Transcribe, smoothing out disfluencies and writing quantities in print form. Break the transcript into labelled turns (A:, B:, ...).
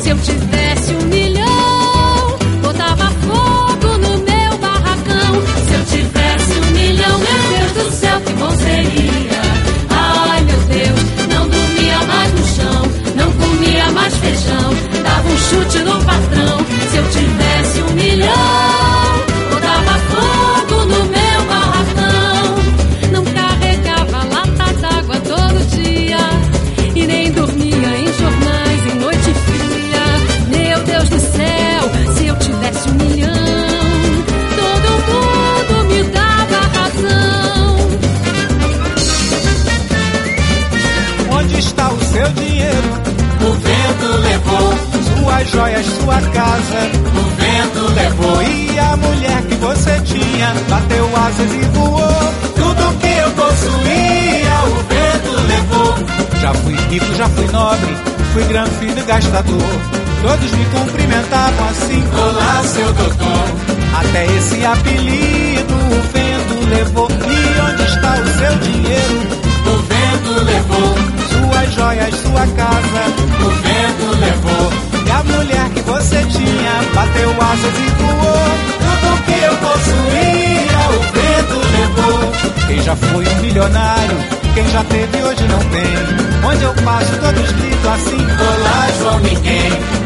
A: Se eu tivesse 1 milhão, botava fogo no meu barracão. Se eu tivesse 1 milhão, meu Deus do céu, que bom seria. Ai, meu Deus, não dormia mais no chão, não comia mais feijão, dava um chute no patrão. Se eu tivesse 1 milhão, botava fogo no meu barracão. Não carregava lata d'água todo dia e nem dormia em jornais em noite fria. Meu Deus do céu, se eu tivesse 1 milhão, todo mundo me dava razão.
B: Onde está o seu dinheiro?
C: O vento levou.
B: Suas joias, sua casa,
C: o vento levou.
B: E a mulher que você tinha bateu asas e voou.
C: Tudo que eu possuía, o vento levou.
B: Já fui rico, já fui nobre, fui granfino e gastador. Todos me cumprimentavam assim:
C: olá, seu doutor.
B: Até esse apelido o vento levou. E onde está o seu dinheiro?
C: O vento levou.
B: Suas joias, sua casa,
C: o vento levou.
B: E a mulher que você tinha bateu asas e voou.
C: Tudo que eu possuía, o vento levou.
B: Quem já foi um milionário, quem já teve hoje não tem. Onde eu passo todos gritam assim:
C: olá, João Ninguém.